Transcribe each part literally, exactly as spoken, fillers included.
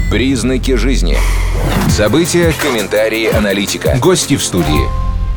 Признаки жизни. События, комментарии, аналитика. Гости в студии.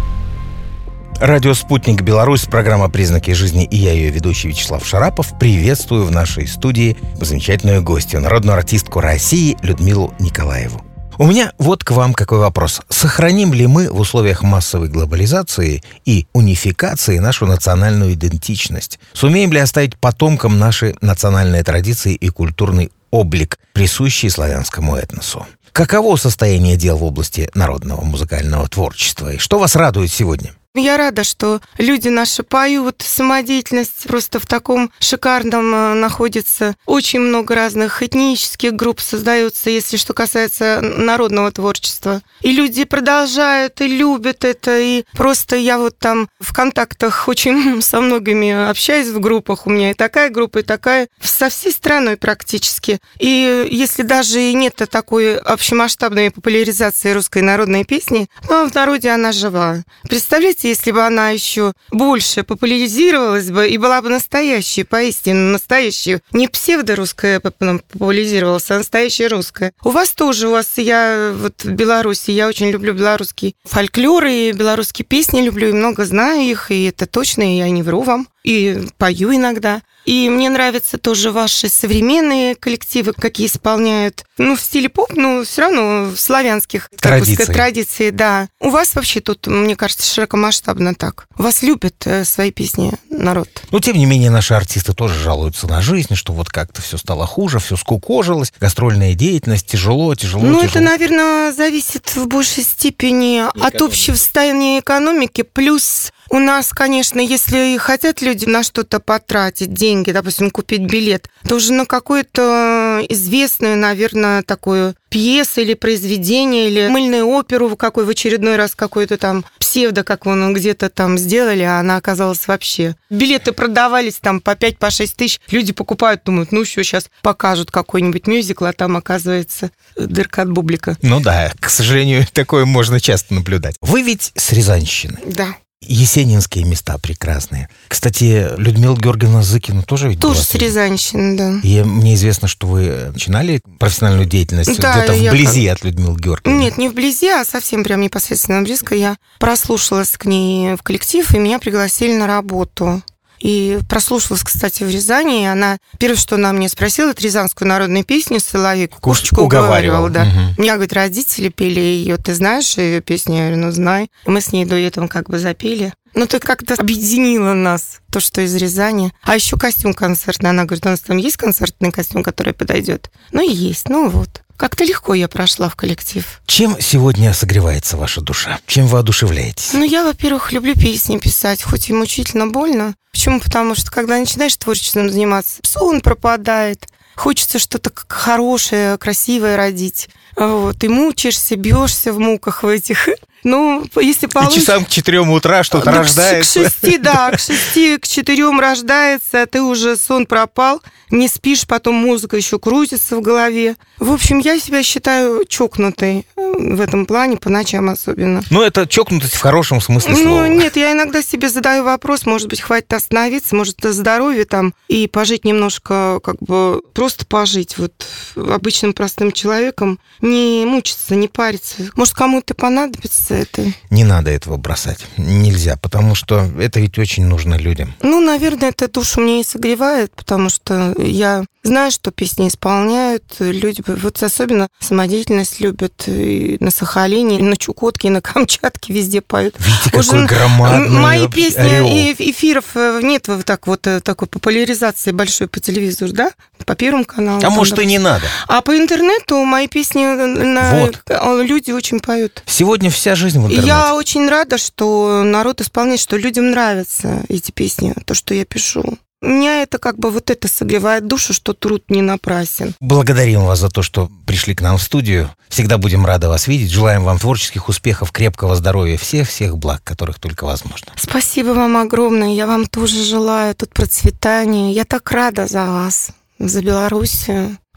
Радио «Спутник Беларусь», программа «Признаки жизни», и я, ее ведущий Вячеслав Шарапов, приветствую в нашей студии замечательную гостью, народную артистку России Людмилу Николаеву. У меня вот к вам какой вопрос. Сохраним ли мы в условиях массовой глобализации и унификации нашу национальную идентичность? Сумеем ли оставить потомкам наши национальные традиции и культурный облик, присущий славянскому этносу? Каково состояние дел в области народного музыкального творчества? И что вас радует сегодня? Я рада, что люди наши поют, самодеятельность просто в таком шикарном находится. Очень много разных этнических групп создается, если что касается народного творчества. И люди продолжают и любят это. И просто я вот там в контактах очень со многими общаюсь в группах. У меня и такая группа, и такая. Со всей страной практически. И если даже и нет такой общемасштабной популяризации русской народной песни, но в народе она жива. Представляете, если бы она еще больше популяризировалась бы и была бы настоящей, поистине настоящей, не псевдорусская популяризировалась, а настоящая русская. У вас тоже, у вас, я вот в Беларуси, я очень люблю белорусский фольклор и белорусские песни люблю, и много знаю их, и это точно, и я не вру вам, и пою иногда. И мне нравятся тоже ваши современные коллективы, какие исполняют, ну, в стиле поп, но все равно в славянских традиции. традиции, да. У вас вообще тут, мне кажется, широкомасштабно так. Вас любят э, свои песни народ. Но, тем не менее, наши артисты тоже жалуются на жизнь, что вот как-то все стало хуже, все скукожилось, гастрольная деятельность, тяжело, тяжело, Ну, тяжело. это, наверное, зависит в большей степени Экономика. от общего состояния экономики, плюс... У нас, конечно, если хотят люди на что-то потратить деньги, допустим, купить билет, то уже на какую-то известную, наверное, такую пьесу или произведение, или мыльную оперу, какой в очередной раз какой-то там псевдо, как он где-то там сделали, а она оказалась вообще. Билеты продавались там по пять, по шесть тысяч, люди покупают, думают, ну что, сейчас покажут какой-нибудь мюзикл, а там оказывается дырка от бублика. Ну да, к сожалению, такое можно часто наблюдать. Вы ведь с Рязанщины. Да. Есенинские места прекрасные. Кстати, Людмила Георгиевна Зыкина тоже ведь Тоже была с Рязанщины, да. И мне известно, что вы начинали профессиональную деятельность да, где-то вблизи как... от Людмилы Георгиевны. Нет, не вблизи, а совсем прям непосредственно близко. Я прослушалась к ней в коллектив, и меня пригласили на работу. И прослушалась, кстати, в Рязани. И она, первое, что она мне спросила, это рязанскую народную песню «Соловей кукушечку уговаривал». Да. Угу. Меня, говорит, родители пели ее. Ты знаешь ее песню? Я говорю, ну, знаю. И мы с ней дуэтом как бы запели. Ну, это как-то объединило нас, то, что из Рязани. А еще костюм концертный. Она говорит, у нас там есть концертный костюм, который подойдет? Ну, и есть. Ну, вот. Как-то легко я прошла в коллектив. Чем сегодня согревается ваша душа? Чем вы одушевляетесь? Ну, я, во-первых, люблю песни писать, хоть и мучительно больно. Почему? Потому что, когда начинаешь творчеством заниматься, сон пропадает. Хочется что-то хорошее, красивое родить. Вот. И мучаешься, бьешься в муках в этих. Ну, если получится... И часам к четырем утра что-то да, рождается. К шести, да, к шести, к четырем рождается, а ты уже сон пропал, не спишь, потом музыка еще крутится в голове. В общем, я себя считаю чокнутой в этом плане, по ночам особенно. Ну, это чокнутость в хорошем смысле слова. Ну, нет, я иногда себе задаю вопрос, может быть, хватит остановиться, может, это здоровье там, и пожить немножко, как бы, просто пожить вот обычным простым человеком, не мучиться, не париться. Может, кому-то понадобится это? Не надо этого бросать. Нельзя, потому что это ведь очень нужно людям. Ну, наверное, это душу мне и согревает, потому что я знаю, что песни исполняют люди. Вот особенно самодеятельность любят и на Сахалине, и на Чукотке, и на Камчатке, везде поют. Видите, Уже какой громадный мои песни орел. И эфиров нет вот так вот такой популяризации большой по телевизору, да? По Первому каналу. А там, может, да. и не надо. А по интернету мои песни на... Вот. люди очень поют. Сегодня вся жизнь в интернете. Я очень рада, что народ исполняет, что людям нравятся эти песни, то, что я пишу. Меня это как бы вот это согревает душу, что труд не напрасен. Благодарим вас за то, что пришли к нам в студию. Всегда будем рады вас видеть. Желаем вам творческих успехов, крепкого здоровья, всех-всех благ, которых только возможно. Спасибо вам огромное. Я вам тоже желаю тут процветания. Я так рада за вас, за Белоруссию.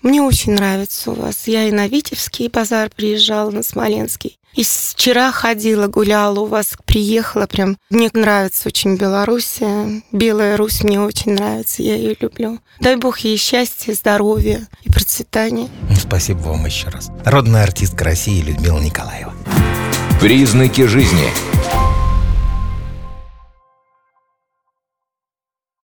Мне очень нравится у вас. Я и на Витебский базар приезжала, на Смоленский. И вчера ходила, гуляла у вас, приехала прям. Мне нравится очень Белоруссия. Белая Русь мне очень нравится, я ее люблю. Дай Бог ей счастья, здоровья и процветания. Спасибо вам еще раз. Народная артистка России Людмила Николаева. Признаки жизни.